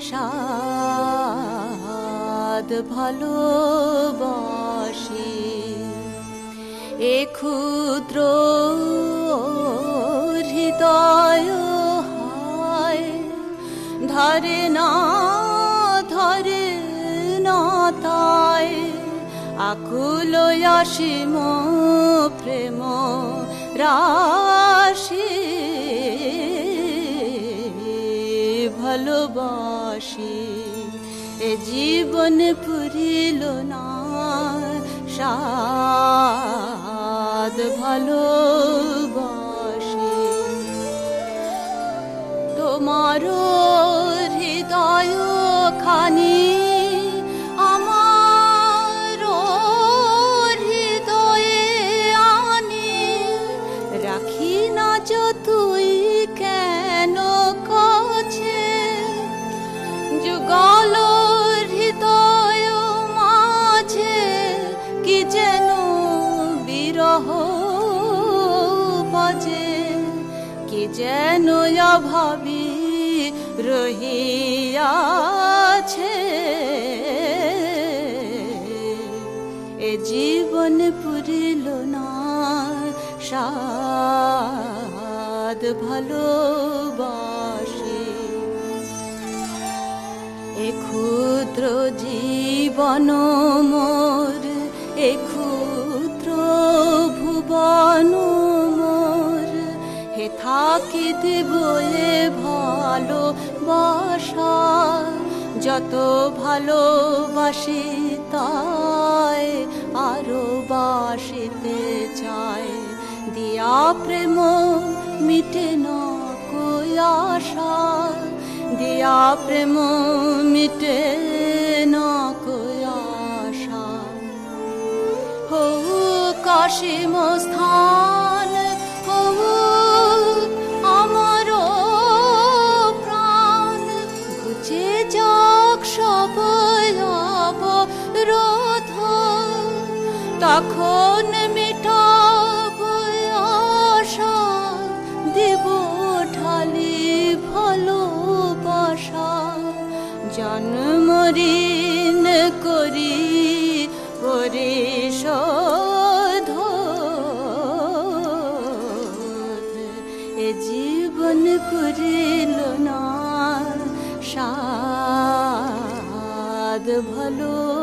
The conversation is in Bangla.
সাদ ভালোবাসি এ ক্ষুদ্র হৃদয় হায় ধরে না তাই আকুল অসীম প্রেম রাশি ভালোবাসি এ জীবন পুরিল না সাদ ভালোবাসি তোমার হৃদয় খানি আমার হৃদয়ে আনি রাখি না যতই কেন কাছে যুগল হৃদয় মাঝে কি যেন বিরহ বাজে কি যেন অভাবী রহিয়াছে এ জীবন পুরিল না সাদ ভালোবাসি এ ক্ষুদ্র জীবন মোর এ ক্ষুদ্র ভুবন মোর হে থাকি দিব এ ভালোবাসা যত ভালোবাসি তাই আরো বাসিতে চাই দিয়া প্রেম মিটে না কই আশা দিয়া প্রেম মিটে না কই আশা হো কাশিম স্থান হো আমার প্রাণ ঘুচে যাক সব অবরোধ তখন মিটাব আশা দেব ঢালি ভালোবাসা জন্মঋণ করি পরিশোধ এ জীবন পুরিল না সাদ ভালো